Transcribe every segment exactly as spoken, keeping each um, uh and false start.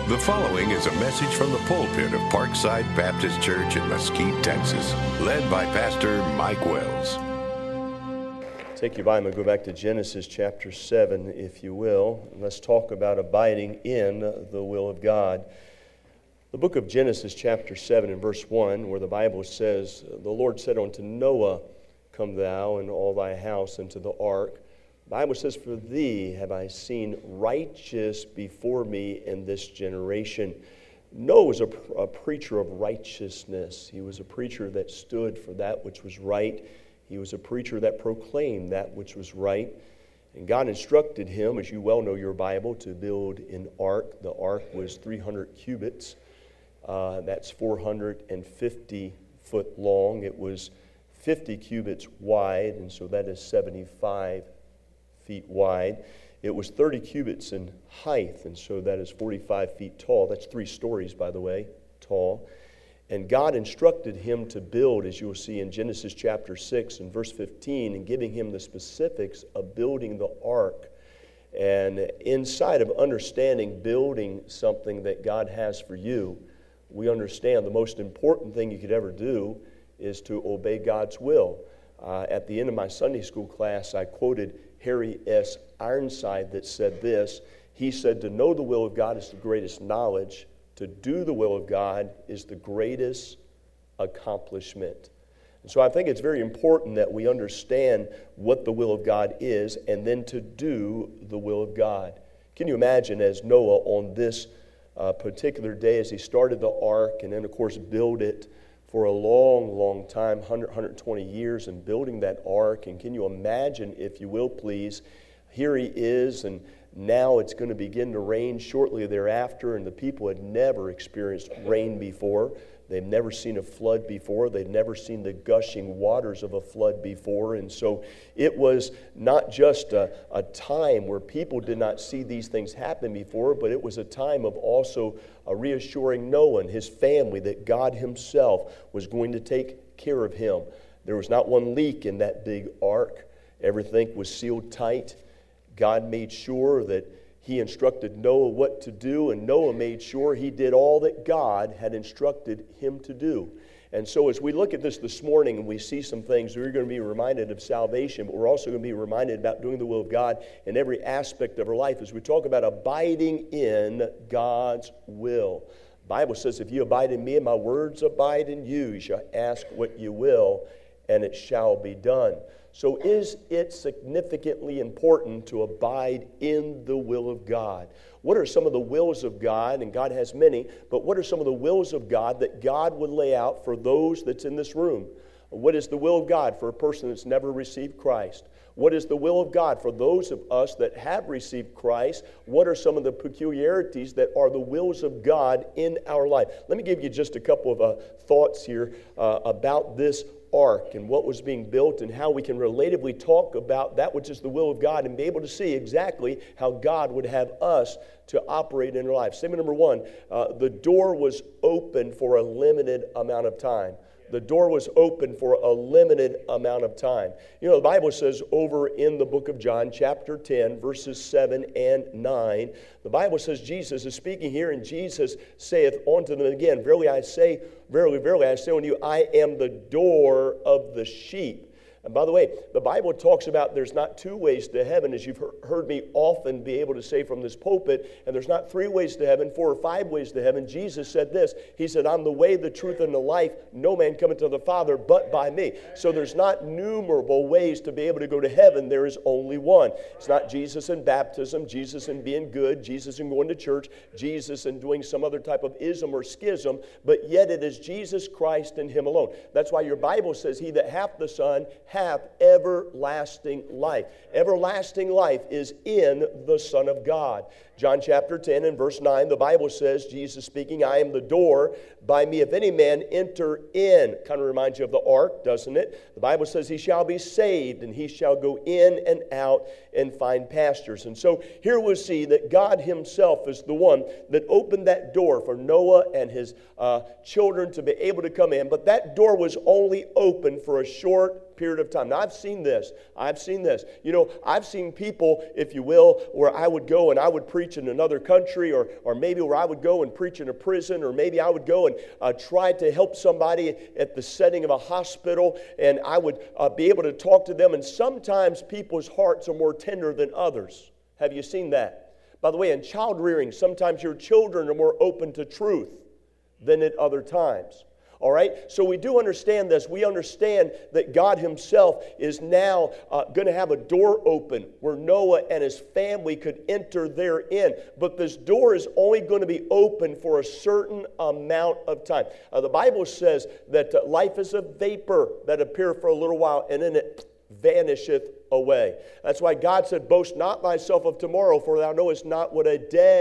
The following is a message from the pulpit of Parkside Baptist Church in Mesquite, Texas, led by Pastor Mike Wells. Take your Bible and go back to Genesis chapter seven, if you will. And let's talk about abiding in the will of God. The book of Genesis chapter seven and verse one, where the Bible says, "The Lord said unto Noah, Come thou and all thy house into the ark. The Bible says, For thee have I seen righteous before me in this generation." Noah was a, a preacher of righteousness. He was a preacher that stood for that which was right. He was a preacher that proclaimed that which was right. And God instructed him, as you well know your Bible, to build an ark. The ark was three hundred cubits. Uh, that's four hundred fifty foot long. It was fifty cubits wide, and so that is seventy-five feet wide. It was thirty cubits in height, and so that is forty-five feet tall. That's three stories, by the way, tall. And God instructed him to build, as you'll see in Genesis chapter six and verse fifteen, and giving him the specifics of building the ark. And inside of understanding building something that God has for you, we understand the most important thing you could ever do is to obey God's will. Uh, at the end of my Sunday school class, I quoted Harry S. Ironside that said this. He said, "To know the will of God is the greatest knowledge. To do the will of God is the greatest accomplishment." And so I think it's very important that we understand what the will of God is and then to do the will of God. Can you imagine as Noah on this uh, particular day as he started the ark and then of course built it for a long, long time, one hundred, one hundred twenty years, and building that ark. And can you imagine, if you will please, here he is, and now it's going to begin to rain shortly thereafter, and the people had never experienced rain before. They've never seen a flood before. They've never seen the gushing waters of a flood before. And so it was not just a, a time where people did not see these things happen before, but it was a time of also a reassuring Noah and his family that God himself was going to take care of him. There was not one leak in that big ark. Everything was sealed tight. God made sure that he instructed Noah what to do, and Noah made sure he did all that God had instructed him to do. And so as we look at this this morning and we see some things, we're going to be reminded of salvation, but we're also going to be reminded about doing the will of God in every aspect of our life as we talk about abiding in God's will. The Bible says, "If you abide in me and my words abide in you, you shall ask what you will, and it shall be done." So is it significantly important to abide in the will of God? What are some of the wills of God? And God has many, but what are some of the wills of God that God would lay out for those that's in this room? What is the will of God for a person that's never received Christ? What is the will of God for those of us that have received Christ? What are some of the peculiarities that are the wills of God in our life? Let me give you just a couple of uh, thoughts here uh, about this ark and what was being built and how we can relatively talk about that which is the will of God and be able to see exactly how God would have us to operate in our life. Statement number one, uh, the door was open for a limited amount of time. The door was open for a limited amount of time. You know, the Bible says over in the book of John, chapter ten, verses seven and nine, the Bible says Jesus is speaking here, and Jesus saith unto them again, Verily I say, verily, verily I say unto you, I am the door of the sheep. And by the way, the Bible talks about there's not two ways to heaven, as you've heard me often be able to say from this pulpit, and there's not three ways to heaven, four or five ways to heaven. Jesus said this. He said, I'm the way, the truth, and the life. No man cometh to the Father but by me. So there's not numerable ways to be able to go to heaven. There is only one. It's not Jesus in baptism, Jesus in being good, Jesus in going to church, Jesus in doing some other type of ism or schism, but yet it is Jesus Christ and Him alone. That's why your Bible says, He that hath the Son hath everlasting life. Everlasting life is in the Son of God. John chapter ten and verse nine, the Bible says, Jesus speaking, I am the door. By me, if any man enter in. Kind of reminds you of the ark, doesn't it? The Bible says he shall be saved, and he shall go in and out and find pastures. And so here we see that God Himself is the one that opened that door for Noah and his uh, children to be able to come in. But that door was only open for a short period of time. Now, I've seen this. I've seen this. You know, I've seen people, if you will, where I would go and I would preach preach in another country, or, or maybe where I would go and preach in a prison, or maybe I would go and uh, try to help somebody at the setting of a hospital, and I would uh, be able to talk to them. And sometimes people's hearts are more tender than others. Have you seen that? By the way, in child rearing, sometimes your children are more open to truth than at other times. All right? So we do understand this. We understand that God himself is now uh, going to have a door open where Noah and his family could enter therein. But this door is only going to be open for a certain amount of time. Uh, the Bible says that uh, life is a vapor that appeareth for a little while, and then it vanisheth away. That's why God said, boast not thyself of tomorrow, for thou knowest not what a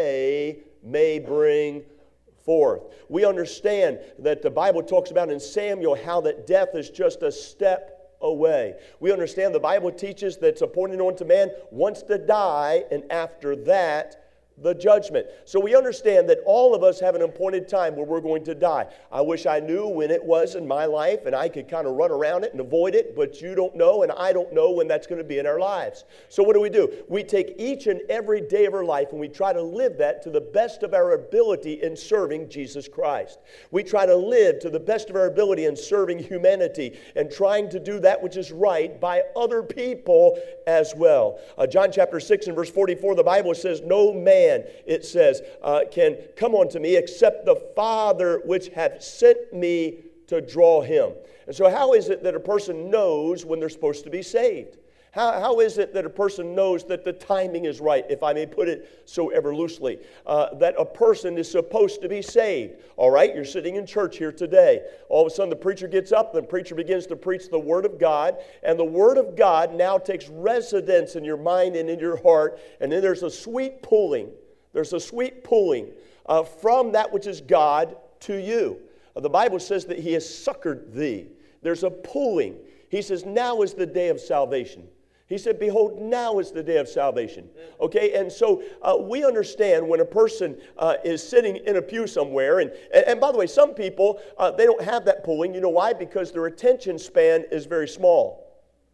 day may bring forth. We understand that the Bible talks about in Samuel how that death is just a step away. We understand the Bible teaches that it's appointed unto man once to die, and after that, the judgment. So we understand that all of us have an appointed time where we're going to die. I wish I knew when it was in my life and I could kind of run around it and avoid it, but you don't know and I don't know when that's going to be in our lives. So what do we do? We take each and every day of our life and we try to live that to the best of our ability in serving Jesus Christ. We try to live to the best of our ability in serving humanity and trying to do that which is right by other people as well. Uh, John chapter six and verse forty-four, the Bible says, no man, it says, uh, can come unto me except the Father which hath sent me to draw him. And so how is it that a person knows when they're supposed to be saved? How, how is it that a person knows that the timing is right, if I may put it so ever loosely, uh, that a person is supposed to be saved? All right, you're sitting in church here today. All of a sudden the preacher gets up, the preacher begins to preach the Word of God, and the Word of God now takes residence in your mind and in your heart, and then there's a sweet pulling. There's a sweet pulling uh, from that which is God to you. Uh, the Bible says that He has succored thee. There's a pulling. He says, now is the day of salvation. He said, behold, now is the day of salvation. Okay, and so uh, we understand when a person uh, is sitting in a pew somewhere, and, and, and by the way, some people, uh, they don't have that pulling. You know why? Because their attention span is very small.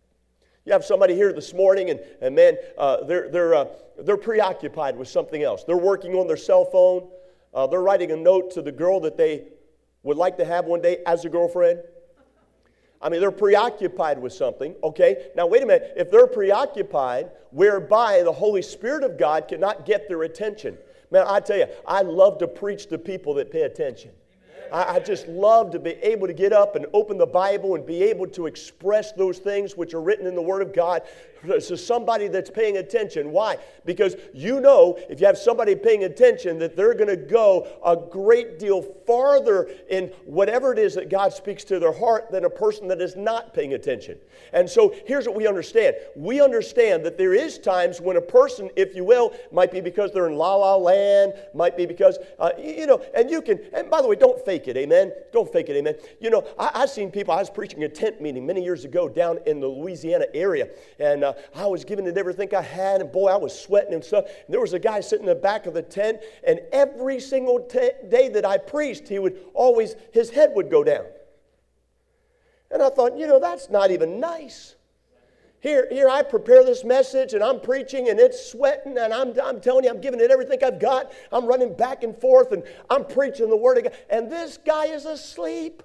You have somebody here this morning, and, and man, uh, they're, they're, uh, they're preoccupied with something else. They're working on their cell phone. Uh, they're writing a note to the girl that they would like to have one day as a girlfriend. I mean, they're preoccupied with something, okay? Now, wait a minute. If they're preoccupied, whereby the Holy Spirit of God cannot get their attention. Man, I tell you, I love to preach to people that pay attention. I, I just love to be able to get up and open the Bible and be able to express those things which are written in the Word of God to somebody that's paying attention. Why? Because you know, if you have somebody paying attention, that they're going to go a great deal farther in whatever it is that God speaks to their heart than a person that is not paying attention. And so here's what we understand. We understand that there is times when a person, if you will, might be because they're in la-la land, might be because, uh, you know, and you can, and by the way, don't fake it, amen? Don't fake it, amen? You know, I, I've seen people, I was preaching a tent meeting many years ago down in the Louisiana area, and uh, I was giving it everything I had, and boy, I was sweating and stuff. And there was a guy sitting in the back of the tent, and every single t- day that I preached, he would always, his head would go down. And I thought, you know, that's not even nice. Here, here I prepare this message, and I'm preaching, and it's sweating, and I'm, I'm telling you, I'm giving it everything I've got. I'm running back and forth, and I'm preaching the Word of God, and this guy is asleep.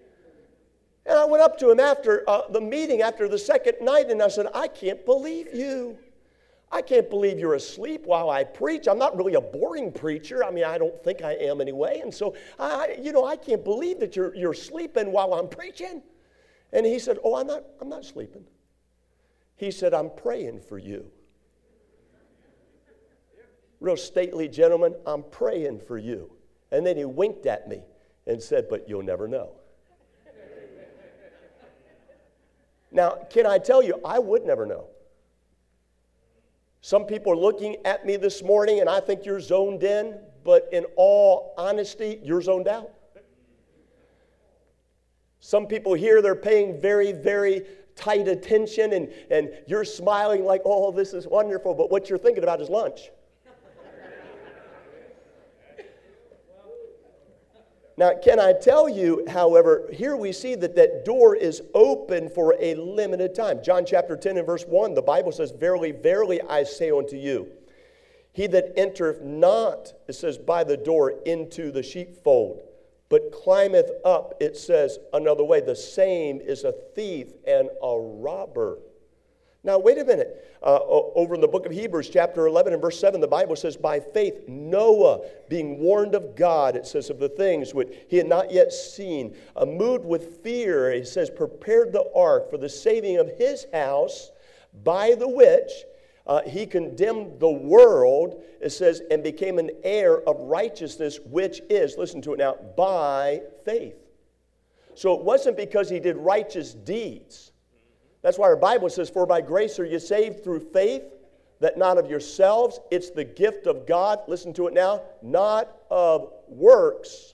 And I went up to him after uh, the meeting, after the second night, and I said, I can't believe you. I can't believe you're asleep while I preach. I'm not really a boring preacher. I mean, I don't think I am anyway. And so, I, you know, I can't believe that you're, you're sleeping while I'm preaching. And he said, oh, I'm not, I'm not sleeping. He said, I'm praying for you. Real stately gentleman, I'm praying for you. And then he winked at me and said, but you'll never know. Now, can I tell you, I would never know. Some people are looking at me this morning and I think you're zoned in, but in all honesty, you're zoned out. Some people here, they're paying very, very tight attention, and, and you're smiling like, oh, this is wonderful, but what you're thinking about is lunch. Now, can I tell you, however, here we see that that door is open for a limited time. John chapter ten and verse one, the Bible says, verily, verily, I say unto you, He that entereth not, it says, by the door into the sheepfold, but climbeth up, it says another way, the same is a thief and a robber. Now, wait a minute. Uh, over in the book of Hebrews, chapter eleven and verse seven, the Bible says, by faith, Noah, being warned of God, it says, of the things which he had not yet seen, uh, moved with fear, it says, prepared the ark for the saving of his house, by the which uh, he condemned the world, it says, and became an heir of righteousness, which is, listen to it now, by faith. So it wasn't because he did righteous deeds. That's why our Bible says, for by grace are you saved through faith, that not of yourselves. It's the gift of God. Listen to it now. Not of works,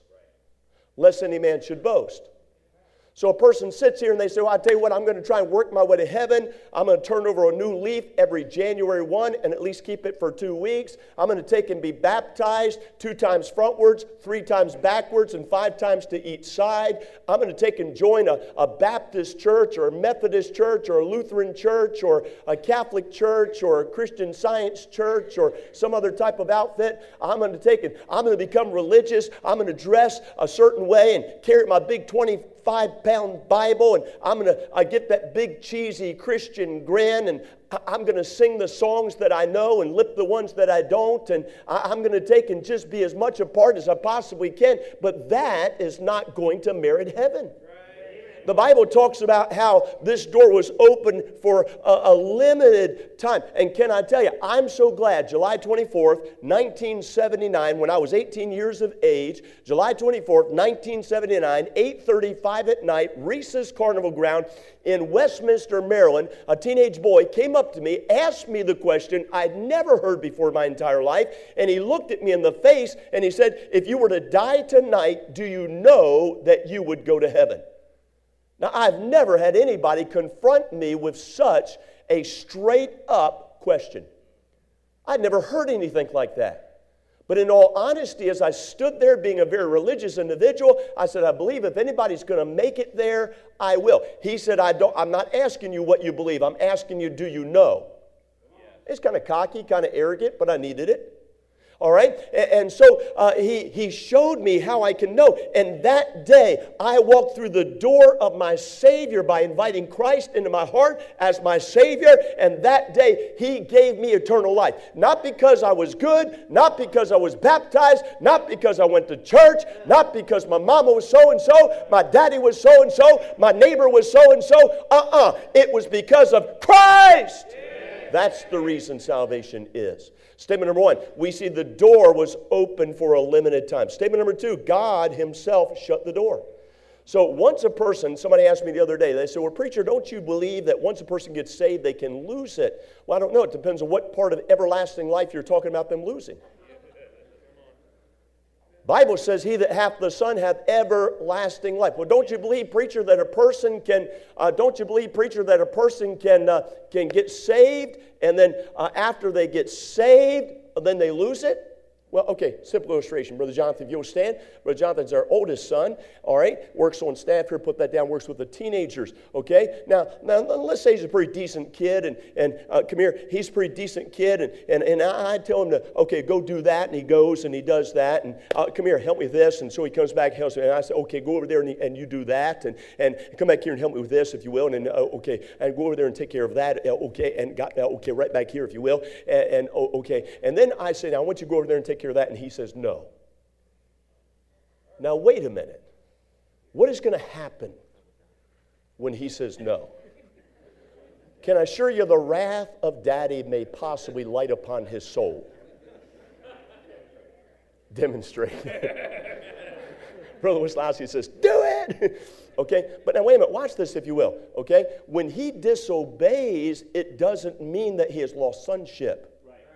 lest any man should boast. So a person sits here and they say, well, I'll tell you what, I'm going to try and work my way to heaven. I'm going to turn over a new leaf every January first and at least keep it for two weeks. I'm going to take and be baptized two times frontwards, three times backwards, and five times to each side. I'm going to take and join a, a Baptist church or a Methodist church or a Lutheran church or a Catholic church or a Christian Science church or some other type of outfit. I'm going to take and I'm going to become religious. I'm going to dress a certain way and carry my big twenty-five pound Bible, and I'm going to I get that big cheesy Christian grin, and I'm going to sing the songs that I know and lip the ones that I don't, and I'm going to take and just be as much a part as I possibly can. But that is not going to merit heaven. The Bible talks about how this door was open for a, a limited time. And can I tell you, I'm so glad July twenty-fourth, nineteen seventy-nine, when I was eighteen years of age, July twenty-fourth, nineteen seventy-nine, eight thirty-five at night, Reese's Carnival Ground in Westminster, Maryland, a teenage boy came up to me, asked me the question I'd never heard before in my entire life, and he looked at me in the face and he said, if you were to die tonight, do you know that you would go to heaven? Now, I've never had anybody confront me with such a straight-up question. I'd never heard anything like that. But in all honesty, as I stood there being a very religious individual, I said, I believe if anybody's going to make it there, I will. He said, I don't, I'm not asking you what you believe. I'm asking you, do you know? It's kind of cocky, kind of arrogant, but I needed it. All right? And so uh, he, he showed me how I can know. And that day, I walked through the door of my Savior by inviting Christ into my heart as my Savior. And that day, He gave me eternal life. Not because I was good, not because I was baptized, not because I went to church, not because my mama was so-and-so, my daddy was so-and-so, my neighbor was so-and-so. Uh-uh. It was because of Christ. That's the reason salvation is. Statement number one, we see the door was open for a limited time. Statement number two, God Himself shut the door. So once a person, somebody asked me the other day, they said, well, preacher, don't you believe that once a person gets saved, they can lose it? Well, I don't know. It depends on what part of everlasting life you're talking about them losing. Bible says, he that hath the Son hath everlasting life. Well, don't you believe, preacher, that a person can, uh, don't you believe, preacher, that a person can, uh, can get saved, and then uh, after they get saved, then they lose it? Well, okay, simple illustration. Brother Jonathan, if you'll stand. Brother Jonathan's our oldest son, all right? Works on staff here, put that down, works with the teenagers, okay? Now, now let's say he's a pretty decent kid, and, and uh, come here, he's a pretty decent kid, and, and, and I tell him to, okay, go do that, and he goes and he does that, and uh, come here, help me with this, and so he comes back and helps me, and I say, okay, go over there and, and you do that, and, and come back here and help me with this, if you will, and then, uh, okay, and go over there and take care of that, uh, okay, and got, uh, okay, right back here, if you will, and, and oh, okay, and then I say, now I want you to go over there and take care of that, and he says no. Now wait a minute. What is going to happen when he says no? Can I assure you the wrath of Daddy may possibly light upon his soul? Demonstrate. Brother Wisłowski says, do it! Okay, but now wait a minute, watch this if you will, okay? When he disobeys, it doesn't mean that he has lost sonship.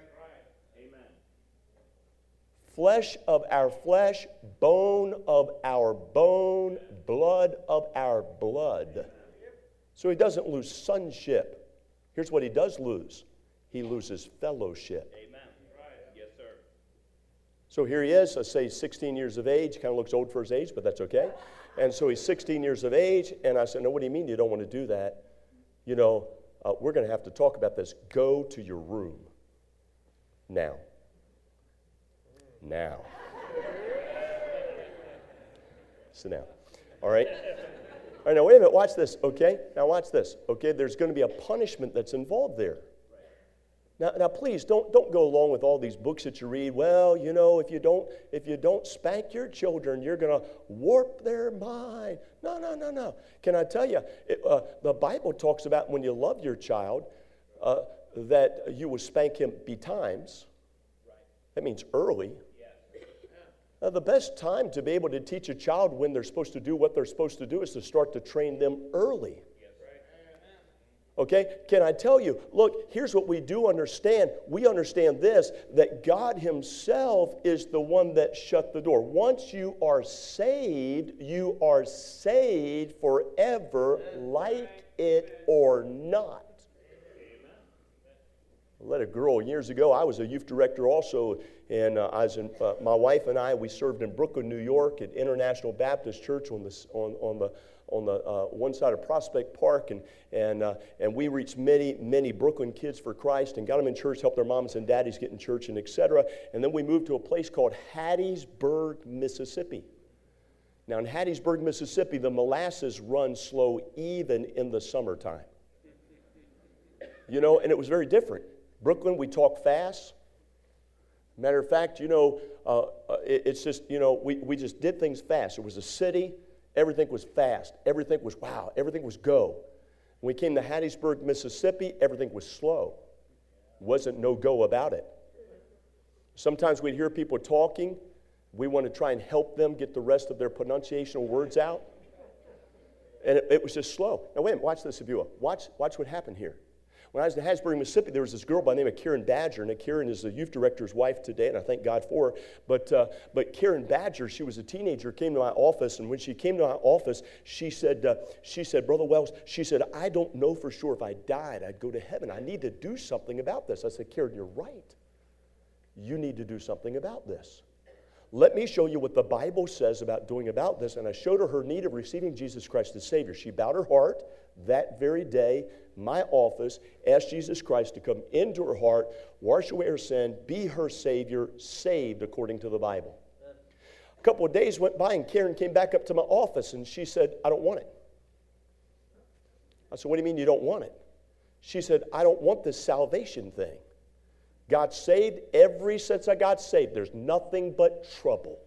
Flesh of our flesh, bone of our bone, blood of our blood. So he doesn't lose sonship. Here's what he does lose. He loses fellowship. Amen. Right. Yes, sir. So here he is, let's say he's sixteen years of age. Kind of looks old for his age, but that's okay. And so he's sixteen years of age, and I said, no, what do you mean you don't want to do that? You know, uh, we're going to have to talk about this. Go to your room now. now. Sit down. All right? All right, now wait a minute, watch this, okay? Now watch this, okay? There's going to be a punishment that's involved there. Now, now please, don't, don't go along with all these books that you read. Well, you know, if you don't, if you don't spank your children, you're going to warp their mind. No, no, no, no. Can I tell you, it, uh, the Bible talks about when you love your child, uh, that you will spank him betimes. That means early. Now, the best time to be able to teach a child when they're supposed to do what they're supposed to do is to start to train them early. Okay, can I tell you, look, here's what we do understand. We understand this, that God himself is the one that shut the door. Once you are saved, you are saved forever, like it or not. I led a girl years ago. I was a youth director also, and uh, I was in, uh, my wife and I, we served in Brooklyn, New York at International Baptist Church on, this, on, on the on the uh, one side of Prospect Park, and and uh, and we reached many, many Brooklyn kids for Christ and got them in church, helped their moms and daddies get in church, and et cetera. And then we moved to a place called Hattiesburg, Mississippi. Now in Hattiesburg, Mississippi, the molasses run slow even in the summertime. You know, and it was very different. Brooklyn, we talk fast. Matter of fact, you know, uh, it, it's just, you know, we, we just did things fast. It was a city. Everything was fast. Everything was wow. Everything was go. When we came to Hattiesburg, Mississippi, everything was slow. Wasn't no go about it. Sometimes we'd hear people talking. We want to try and help them get the rest of their pronunciational words out. And it, it was just slow. Now wait a minute, watch this if you will. Watch, watch what happened here. When I was in Hattiesburg, Mississippi, there was this girl by the name of Karen Badger. And Karen is the youth director's wife today, and I thank God for her. But, uh, but Karen Badger, she was a teenager, came to my office. And when she came to my office, she said, uh, she said, Brother Wells, she said, I don't know for sure if I died, I'd go to heaven. I need to do something about this. I said, Karen, you're right. You need to do something about this. Let me show you what the Bible says about doing about this. And I showed her her need of receiving Jesus Christ as Savior. She bowed her heart that very day. My office asked Jesus Christ to come into her heart, wash away her sin, be her Savior, saved according to the Bible. A couple of days went by and Karen came back up to my office and she said, I don't want it. I said, what do you mean you don't want it? She said, I don't want this salvation thing. Got saved, ever since I got saved, there's nothing but trouble.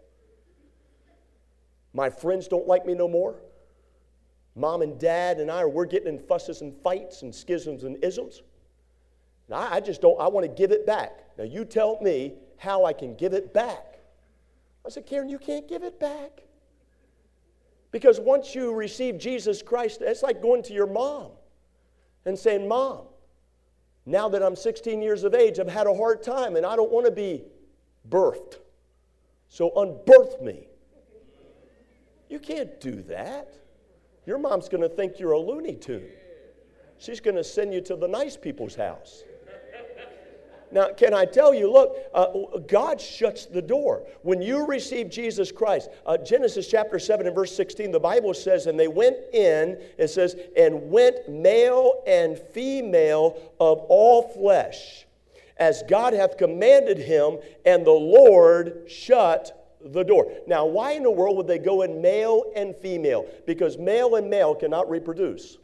My friends don't like me no more. Mom and Dad and I, we're getting in fusses and fights and schisms and isms. And I, I just don't, I want to give it back. Now you tell me how I can give it back. I said, Karen, you can't give it back. Because once you receive Jesus Christ, it's like going to your mom and saying, Mom, now that I'm sixteen years of age, I've had a hard time and I don't want to be birthed. So unbirth me. You can't do that. Your mom's going to think you're a Looney Tune. She's going to send you to the nice people's house. Now, can I tell you, look, uh, God shuts the door. When you receive Jesus Christ, uh, Genesis chapter seven and verse sixteen, the Bible says, and they went in, it says, and went male and female of all flesh, as God hath commanded him, and the Lord shut the door. Now, why in the world would they go in male and female? Because male and male cannot reproduce.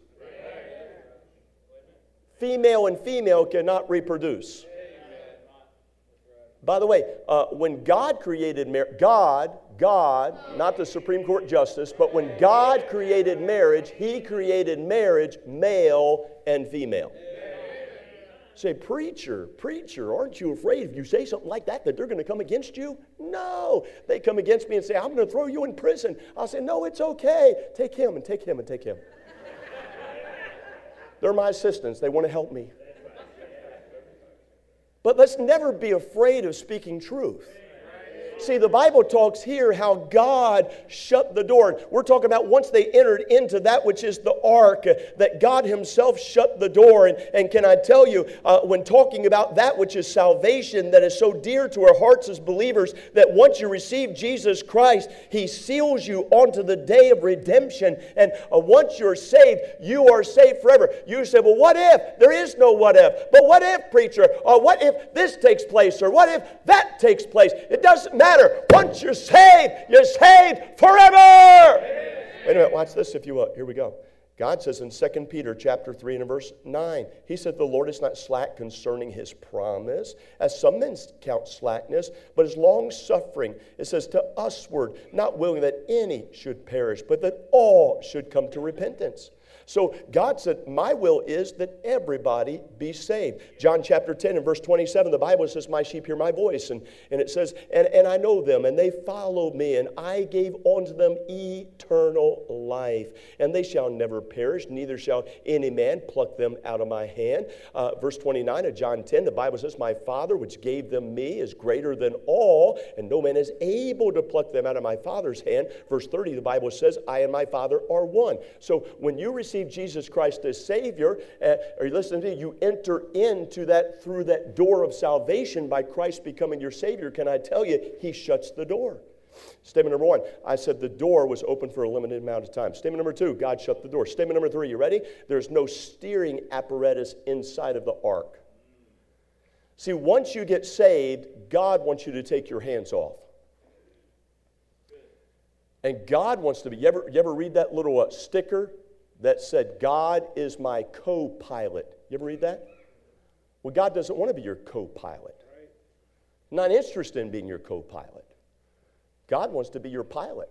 Female and female cannot reproduce. By the way, uh, when God created marriage, God, God, not the Supreme Court justice, but when God created marriage, He created marriage male and female. Say, preacher, preacher, aren't you afraid if you say something like that that they're going to come against you? No. They come against me and say, I'm going to throw you in prison. I'll say, no, it's okay. Take him and take him and take him. They're my assistants. They want to help me. But let's never be afraid of speaking truth. See, the Bible talks here how God shut the door. We're talking about once they entered into that which is the ark, that God himself shut the door. And, and can I tell you, uh, when talking about that which is salvation, that is so dear to our hearts as believers, that once you receive Jesus Christ, he seals you onto the day of redemption. And uh, once you're saved, you are saved forever. You say, well, what if? There is no what if. But what if, preacher? Or what if this takes place? Or what if that takes place? It doesn't matter. Once you're saved, you're saved forever. Wait a minute, watch this if you will. Here we go. God says in Second Peter chapter three and verse nine, he said, the Lord is not slack concerning his promise, as some men count slackness, but is long-suffering. It says to usward, not willing that any should perish, but that all should come to repentance. So God said, my will is that everybody be saved. John chapter ten and verse twenty-seven, the Bible says, my sheep hear my voice. And, and it says, and, and I know them, and they follow me, and I gave unto them eternal life. And they shall never perish, neither shall any man pluck them out of my hand. Uh, verse twenty-nine of John ten, the Bible says, my Father which gave them me is greater than all, and no man is able to pluck them out of my Father's hand. Verse thirty, the Bible says, I and my Father are one. So when you receive Jesus Christ as Savior, uh, are you listening to me? You enter into that through that door of salvation by Christ becoming your Savior. Can I tell you, he shuts the door. Statement number one, I said the door was open for a limited amount of time. Statement number two, God shut the door. Statement number three, you ready? There's no steering apparatus inside of the ark. See, once you get saved, God wants you to take your hands off. And God wants to be, you ever, you ever read that little uh, sticker that said, God is my co-pilot? You ever read that? Well, God doesn't want to be your co-pilot. Not interested in being your co-pilot. God wants to be your pilot.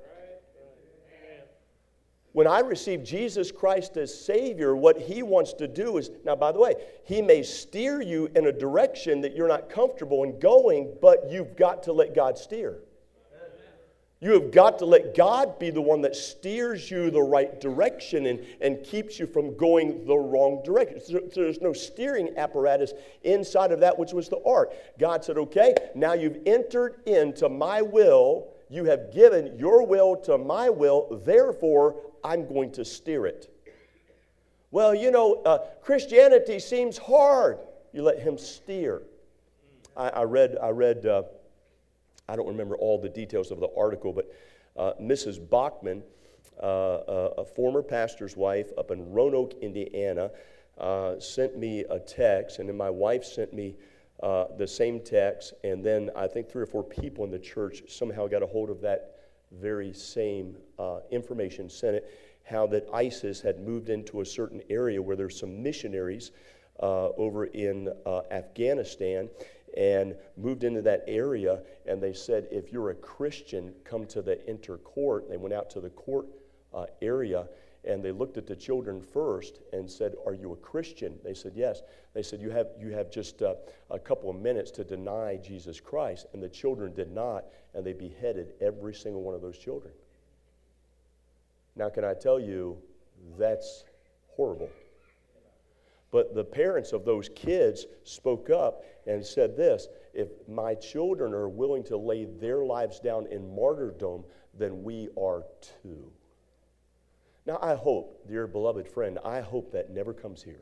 When I receive Jesus Christ as Savior, what he wants to do is, now by the way, he may steer you in a direction that you're not comfortable in going, but you've got to let God steer. You have got to let God be the one that steers you the right direction and, and keeps you from going the wrong direction. So, so there's no steering apparatus inside of that which was the ark. God said, okay, now you've entered into my will. You have given your will to my will. Therefore, I'm going to steer it. Well, you know, uh, Christianity seems hard. You let him steer. I, I read, I read... Uh, I don't remember all the details of the article, but uh, Missus Bachman, uh, uh, a former pastor's wife up in Roanoke, Indiana, uh, sent me a text, and then my wife sent me uh, the same text, and then I think three or four people in the church somehow got a hold of that very same uh, information, sent it, how that ISIS had moved into a certain area where there's some missionaries uh, over in uh, Afghanistan, and moved into that area, and they said, if you're a Christian, come to the intercourt. They went out to the court uh, area, and they looked at the children first and said, are you a Christian? They said, yes. They said, you have, you have just uh, a couple of minutes to deny Jesus Christ. And the children did not, and they beheaded every single one of those children. Now, can I tell you, that's horrible. But the parents of those kids spoke up and said this, if my children are willing to lay their lives down in martyrdom, then we are too. Now I hope, dear beloved friend, I hope that never comes here.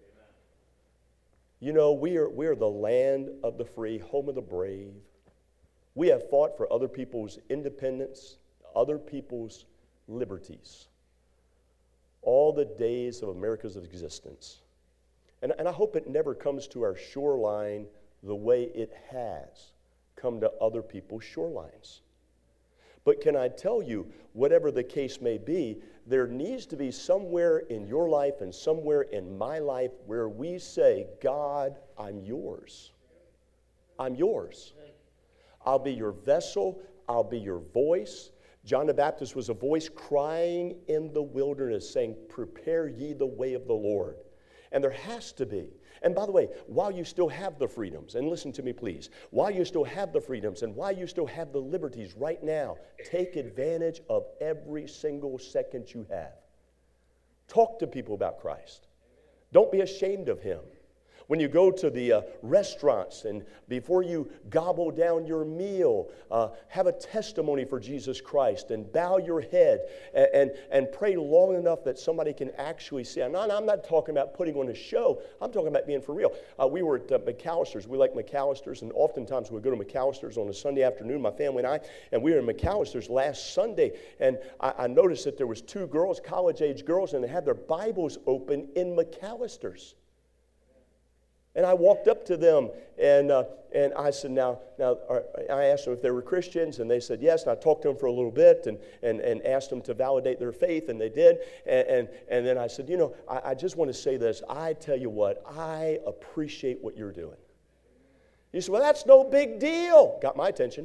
You know, we are, we are the land of the free, home of the brave. We have fought for other people's independence, other people's liberties, all the days of America's existence. And, and I hope it never comes to our shoreline the way it has come to other people's shorelines. But can I tell you, whatever the case may be, there needs to be somewhere in your life and somewhere in my life where we say, God, I'm yours. I'm yours. I'll be your vessel. I'll be your voice. John the Baptist was a voice crying in the wilderness saying, prepare ye the way of the Lord. And there has to be. And by the way, while you still have the freedoms, and listen to me please, while you still have the freedoms and while you still have the liberties right now, take advantage of every single second you have. Talk to people about Christ. Don't be ashamed of him. When you go to the uh, restaurants and before you gobble down your meal, uh, have a testimony for Jesus Christ and bow your head and, and, and pray long enough that somebody can actually see. I'm not, I'm not talking about putting on a show. I'm talking about being for real. Uh, we were at uh, McAllister's. We like McAllister's, and oftentimes we go to McAllister's on a Sunday afternoon, my family and I, and we were in McAllister's last Sunday, and I, I noticed that there was two girls, college-age girls, and they had their Bibles open in McAllister's. And I walked up to them, and uh, and I said, now, now are, I asked them if they were Christians, and they said yes, and I talked to them for a little bit and, and, and asked them to validate their faith, and they did. And, and, and then I said, you know, I, I just want to say this. I tell you what, I appreciate what you're doing. You said, well, that's no big deal. Got my attention.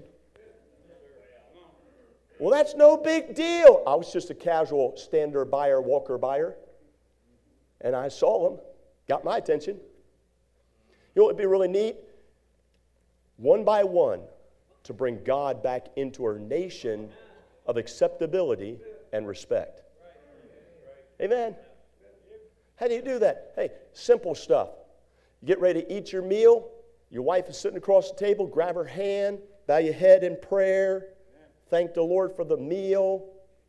Well, that's no big deal. I was just a casual stander buyer, walker buyer, and I saw them. Got my attention. You know what would be really neat? One by one, to bring God back into our nation of acceptability and respect. Amen. How do you do that? Hey, simple stuff. You get ready to eat your meal. Your wife is sitting across the table. Grab her hand. Bow your head in prayer. Thank the Lord for the meal.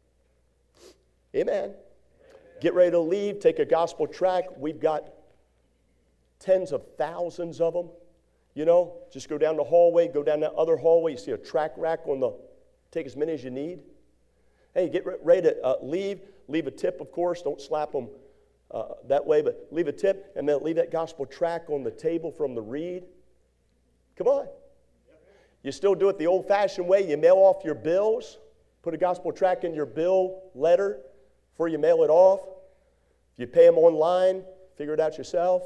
Amen. Get ready to leave. Take a gospel tract. We've got tens of thousands of them. You know, just go down the hallway, go down that other hallway. You see a track rack on the, take as many as you need. Hey, get ready to uh, leave. Leave a tip, of course. Don't slap them uh, that way, but leave a tip, and then leave that gospel tract on the table from the read. Come on. You still do it the old-fashioned way. You mail off your bills. Put a gospel tract in your bill letter before you mail it off. If you pay them online, figure it out yourself.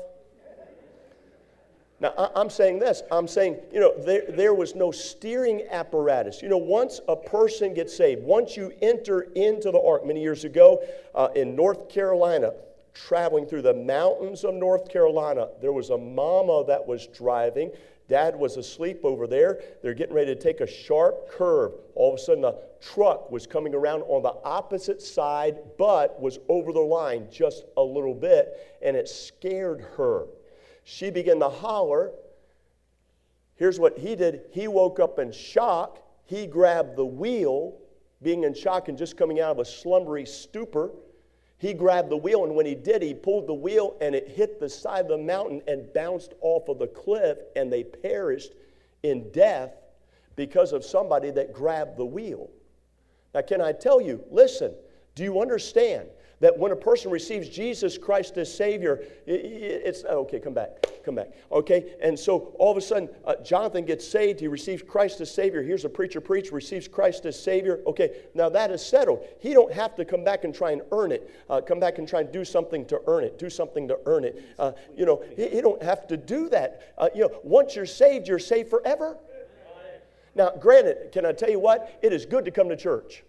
Now, I'm saying this. I'm saying, you know, there, there was no steering apparatus. You know, once a person gets saved, once you enter into the ark, many years ago uh, in North Carolina, traveling through the mountains of North Carolina, there was a mama that was driving. Dad was asleep over there. They're getting ready to take a sharp curve. All of a sudden, a truck was coming around on the opposite side, but was over the line just a little bit, and it scared her. She began to holler. Here's what he did. He woke up in shock. He grabbed the wheel, being in shock and just coming out of a slumbery stupor. He grabbed the wheel, and when he did, he pulled the wheel, and it hit the side of the mountain and bounced off of the cliff, and they perished in death because of somebody that grabbed the wheel. Now, can I tell you, listen, do you understand that when a person receives Jesus Christ as Savior, it's, okay, come back, come back, okay? And so all of a sudden, uh, Jonathan gets saved, he receives Christ as Savior, here's a preacher preach, receives Christ as Savior, okay, now that is settled. He don't have to come back and try and earn it, uh, come back and try and do something to earn it, do something to earn it. Uh, you know, he, he don't have to do that. Uh, you know, once you're saved, you're saved forever. Now, granted, can I tell you what? It is good to come to church.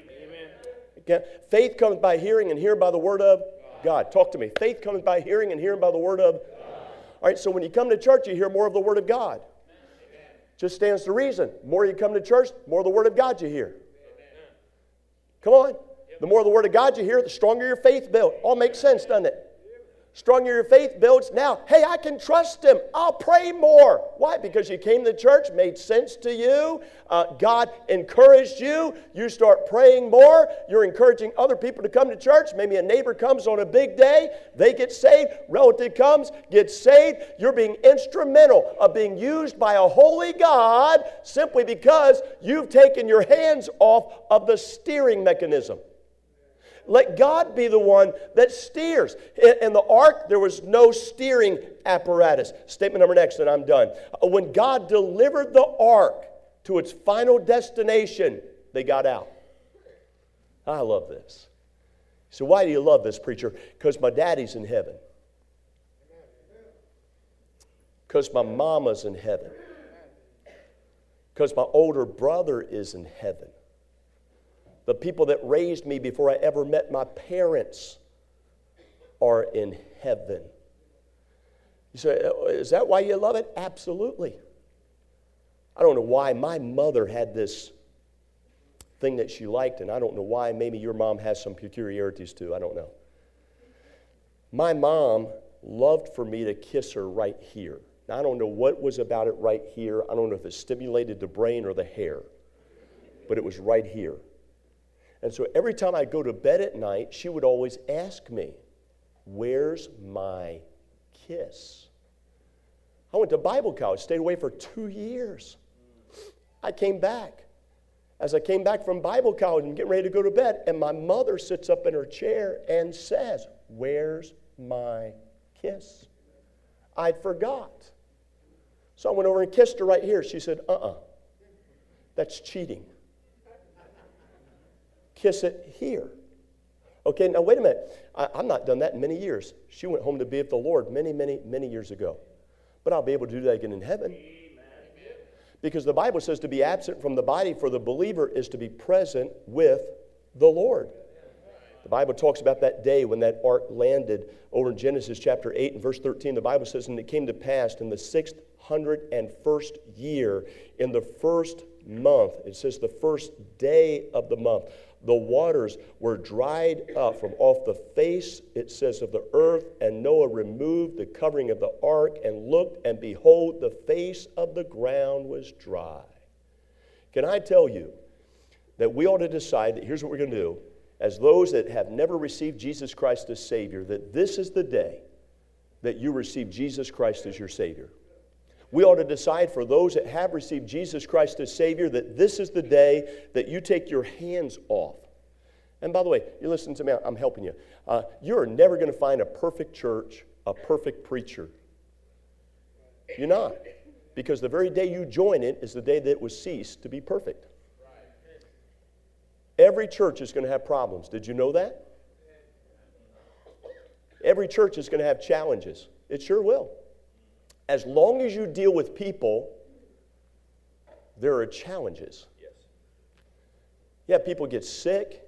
Faith comes by hearing, and hearing by the word of God. Talk to me. Faith comes by hearing, and hearing by the word of God. All right, so when you come to church, you hear more of the word of God. Just stands to reason. The more you come to church, the more of the word of God you hear. Come on. The more of the word of God you hear, the stronger your faith builds. All makes sense, doesn't it? Stronger your faith builds. Now, hey, I can trust Him. I'll pray more. Why? Because you came to church, made sense to you. Uh, God encouraged you. You start praying more. You're encouraging other people to come to church. Maybe a neighbor comes on a big day. They get saved. Relative comes, gets saved. You're being instrumental of being used by a holy God simply because you've taken your hands off of the steering mechanism. Let God be the one that steers. In the ark, there was no steering apparatus. Statement number next, and I'm done. When God delivered the ark to its final destination, they got out. I love this. So why do you love this, preacher? Because my daddy's in heaven. Because my mama's in heaven. Because my older brother is in heaven. The people that raised me before I ever met my parents are in heaven. You say, is that why you love it? Absolutely. I don't know why my mother had this thing that she liked, and I don't know why. Maybe your mom has some peculiarities too. I don't know. My mom loved for me to kiss her right here. Now, I don't know what was about it right here. I don't know if it stimulated the brain or the hair, but it was right here. And so every time I go to bed at night, she would always ask me, where's my kiss? I went to Bible college, stayed away for two years. I came back. As I came back from Bible college and getting ready to go to bed, and my mother sits up in her chair and says, where's my kiss? I'd forgot. So I went over and kissed her right here. She said, uh-uh, that's cheating. Kiss it here. Okay, now wait a minute. I, I've not done that in many years. She went home to be with the Lord many, many, many years ago. But I'll be able to do that again in heaven. Amen. Because the Bible says to be absent from the body for the believer is to be present with the Lord. The Bible talks about that day when that ark landed over in Genesis chapter eight and verse thirteen. The Bible says, and it came to pass in the sixth hundred and first year, in the first month, it says the first day of the month, the waters were dried up from off the face, it says, of the earth, and Noah removed the covering of the ark and looked, and behold, the face of the ground was dry. Can I tell you that we ought to decide that here's what we're going to do, as those that have never received Jesus Christ as Savior, that this is the day that you receive Jesus Christ as your Savior. We ought to decide for those that have received Jesus Christ as Savior that this is the day that you take your hands off. And by the way, you listen to me, I'm helping you. Uh, you're never going to find a perfect church, a perfect preacher. You're not. Because the very day you join it is the day that it will cease to be perfect. Every church is going to have problems. Did you know that? Every church is going to have challenges. It sure will. As long as you deal with people, there are challenges. Yes. Yeah, people get sick.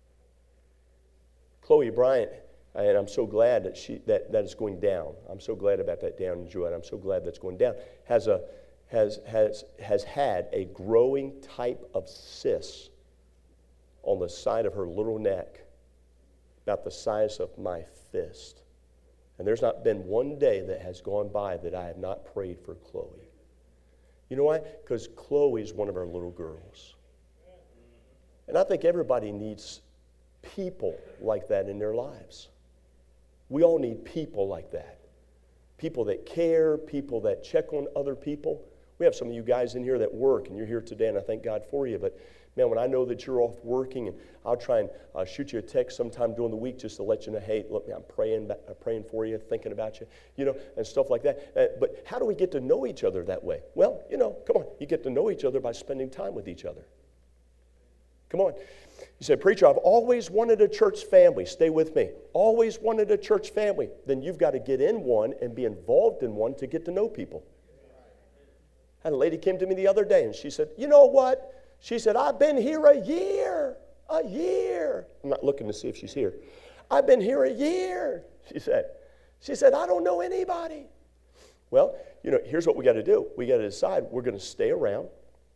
Chloe Bryant, and I'm so glad that she that, that is going down. I'm so glad about that down in Joanne. I'm so glad that's going down. Has a has has has had a growing type of cyst on the side of her little neck, about the size of my fist. And there's not been one day that has gone by that I have not prayed for Chloe. You know why? Because Chloe is one of our little girls. And I think everybody needs people like that in their lives. We all need people like that. People that care, people that check on other people. We have some of you guys in here that work, and you're here today, and I thank God for you. But man, when I know that you're off working, and I'll try and uh, shoot you a text sometime during the week just to let you know, hey, look, man, I'm praying, I'm praying for you, thinking about you, you know, and stuff like that. Uh, but how do we get to know each other that way? Well, you know, come on, you get to know each other by spending time with each other. Come on. You say, preacher, I've always wanted a church family. Stay with me. Always wanted a church family. Then you've got to get in one and be involved in one to get to know people. I had a lady came to me the other day, and she said, you know what? She said, I've been here a year, a year. I'm not looking to see if she's here. I've been here a year, she said. She said, I don't know anybody. Well, you know, here's what we got to do. We got to decide we're going to stay around.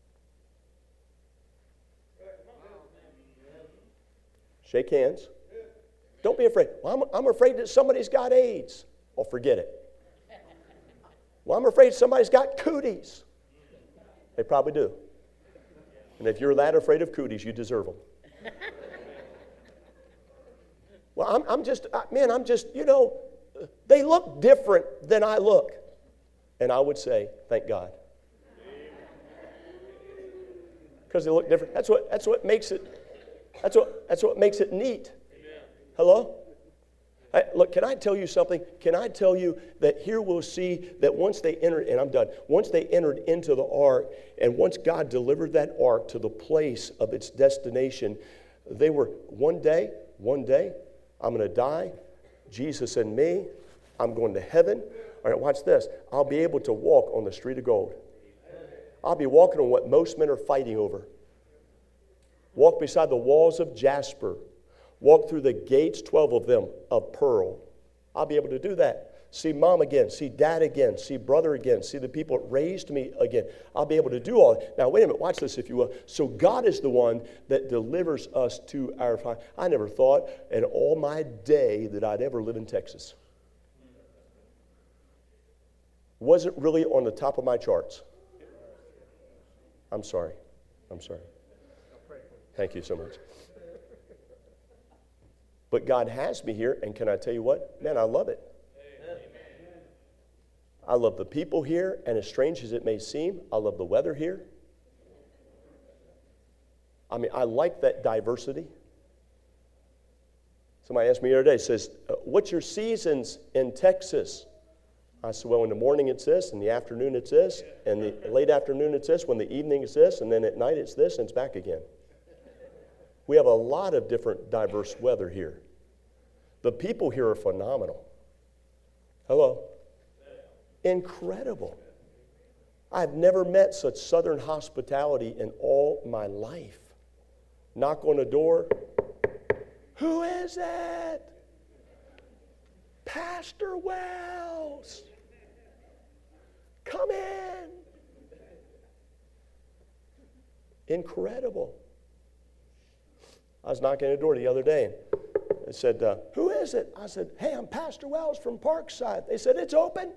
Shake hands. Don't be afraid. Well, I'm, I'm afraid that somebody's got AIDS. Well, forget it. Well, I'm afraid somebody's got cooties. They probably do. And if you're that afraid of cooties, you deserve them. Well, I'm, I'm just, I, man, I'm just, you know, they look different than I look. And I would say, thank God. Because they look different. That's what, that's what makes it, that's what, that's what makes it neat. Amen. Hello? I, look, can I tell you something? Can I tell you that here we'll see that once they entered, and I'm done, once they entered into the ark, and once God delivered that ark to the place of its destination, they were, one day, one day, I'm going to die, Jesus and me, I'm going to heaven. All right, watch this. I'll be able to walk on the street of gold. I'll be walking on what most men are fighting over. Walk beside the walls of jasper. Walk through the gates, twelve of them, of pearl. I'll be able to do that. See mom again, see dad again, see brother again, see the people that raised me again. I'll be able to do all that. Now, wait a minute, watch this if you will. So God is the one that delivers us to our final. I never thought in all my day that I'd ever live in Texas. wasn't really on the top of my charts. I'm sorry. I'm sorry. Thank you so much. But God has me here, and can I tell you what? Man, I love it. I love the people here, and as strange as it may seem, I love the weather here. I mean, I like that diversity. Somebody asked me the other day, says, what's your seasons in Texas? I said, well, in the morning it's this, in the afternoon it's this, and the late afternoon it's this, when the evening it's this, and then at night it's this, and it's back again. We have a lot of different diverse weather here. The people here are phenomenal. Hello? Incredible. I've never met such southern hospitality in all my life. Knock on the door. Who is it? Pastor Wells. Come in. Incredible. I was knocking on the door the other day, and they said, uh, who is it? I said, hey, I'm Pastor Wells from Parkside. They said, it's open.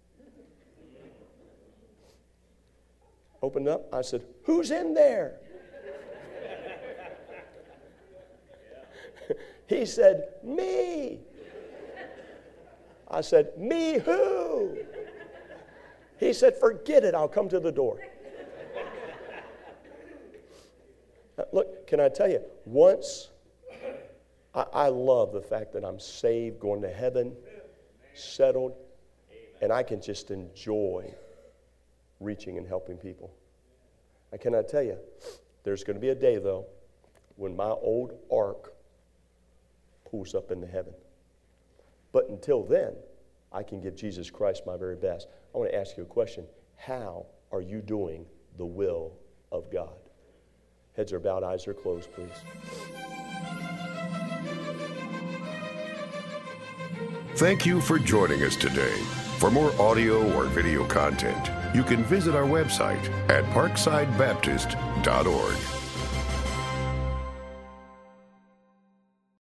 Opened up. I said, who's in there? He said, me. I said, me who? He said, forget it. I'll come to the door. Now, look, can I tell you, once, I, I love the fact that I'm saved, going to heaven, settled, and I can just enjoy reaching and helping people. I cannot tell you, there's going to be a day, though, when my old ark pulls up into heaven. But until then, I can give Jesus Christ my very best. I want to ask you a question. How are you doing the will of God? Heads are bowed, eyes are closed, please. Thank you for joining us today. For more audio or video content, you can visit our website at parkside baptist dot org.